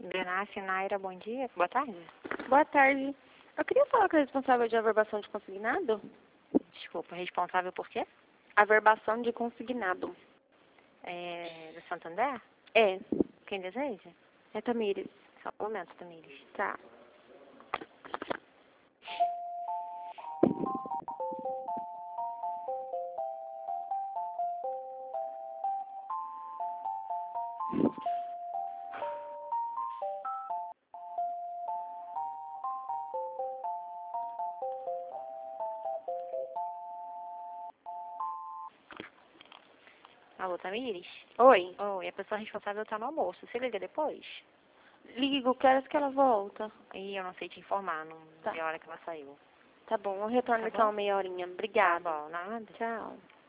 Benassi, Naira, bom dia. Boa tarde. Boa tarde. Eu queria falar com a responsável de averbação de consignado. Desculpa, responsável por quê? Averbação de consignado. Do Santander? É. Quem deseja? É Tamires. Só um momento, Tamires. Tá. Alô, Tamires? Oi. Oi, a pessoa responsável tá no almoço. Você liga depois? Ligo, que horas que ela volta? Ih, eu não sei te informar, não Tá. vi a hora que ela saiu. Tá bom, eu retorno Tá daqui a bom? uma meia horinha. Tá Obrigada. bom, nada. Tchau.